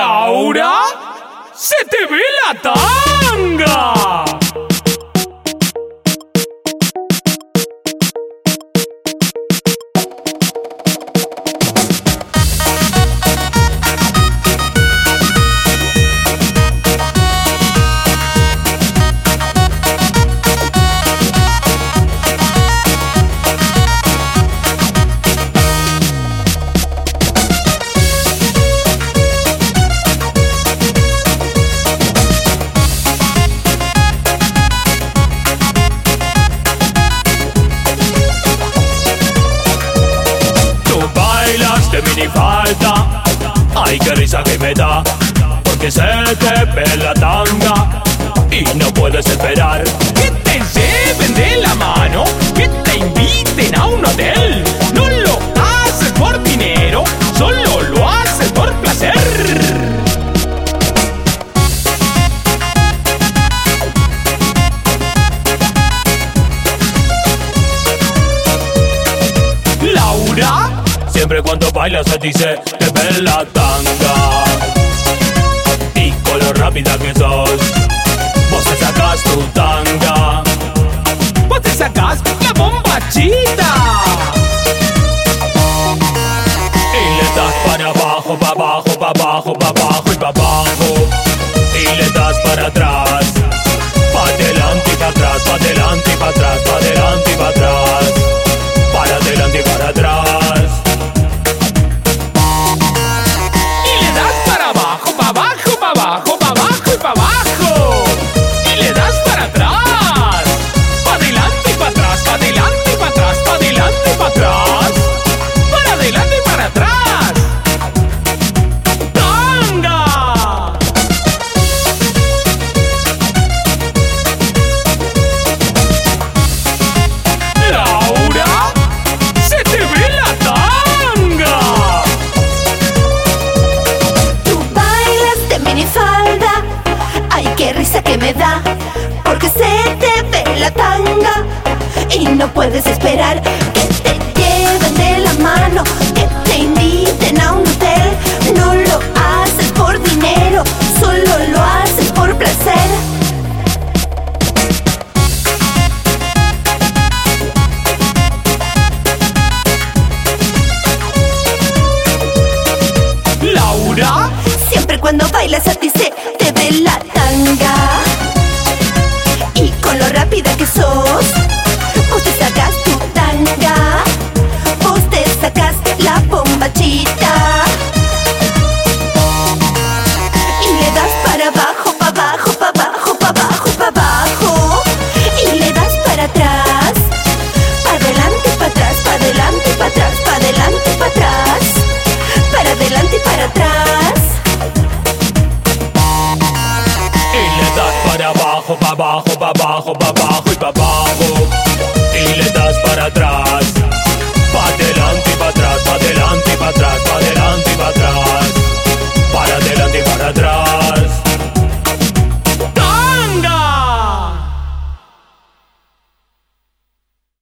Laura, se te ve la tanga. De minifalda, ay qué risa que me da, porque se te ve la tanga y no puedes esperar que te lleven de la mano, que te inviten a un hotel. No lo haces por dinero, solo lo haces por placer. Laura, siempre cuando bailas a ti se te ve la tanga. Y con lo rápida que sos, vos te sacas tu tanga. Vos te sacas la bombachita. Y le das para abajo, para abajo, para abajo, para abajo y para abajo. Y le das para atrás, para adelante y para atrás, para adelante y para atrás, para adelante y para atrás, para adelante y para atrás. Y le das para atrás, para adelante y para atrás, para adelante y para atrás, para adelante y para atrás, para adelante y para atrás. ¡Tanga! Laura, se te ve la tanga. Tú bailas de minifalda, ay qué risa que me da, porque se te ve la tanga y no puedes esperar que te lleven de la mano, que te inviten a un hotel. No lo haces por dinero, solo lo haces por placer. Laura, siempre cuando bailas a ti se te ve la tanga. Y con lo rápida que sos, vos te sacas tu tanga. Vos te sacas la bombachita. Y le das para abajo, para abajo, para abajo, para abajo, para abajo. Y le das para atrás, para adelante, para atrás, para adelante, para atrás, para adelante, para atrás, para adelante y para atrás. y le das para abajo, para abajo, para abajo, para abajo y para abajo.